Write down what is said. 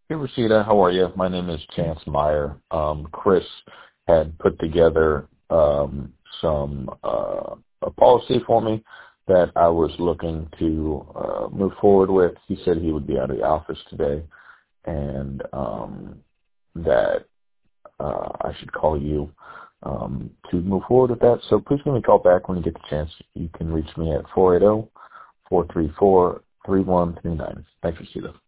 Hey, Rashida, how are you? My name is Chance Meyer. Chris had put together some a policy for me that I was looking to move forward with. He said he would be out of the office today, and that I should call you to move forward with that. So please give me a call back when you get the chance. You can reach me at 480-434-3139. Thanks, Rashida.